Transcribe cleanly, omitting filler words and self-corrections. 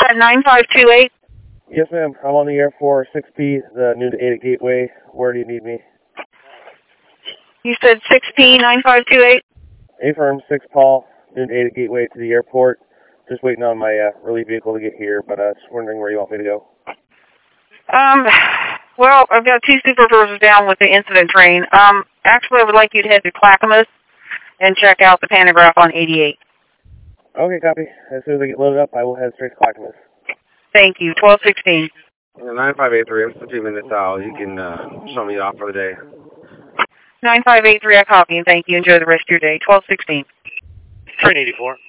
that 9528? Yes, ma'am. I'm on the air for 6P, the noon to 8 at Gateway. Where do you need me? You said 6P 9528? Affirm 6 Paul, noon to 8 at Gateway to the airport. Just waiting on my relief vehicle to get here, but just wondering where you want me to go. Well, I've got 2 supervisors down with the incident train. Actually, I would like you to head to Clackamas and check out the pantograph on 88. Okay, copy. As soon as I get loaded up, I will head straight to Clackamas. Thank you. 1216. 9583, I'm 2 minutes out. You can show me off for the day. 9583, I copy, and thank you. Enjoy the rest of your day. 1216. Train 84.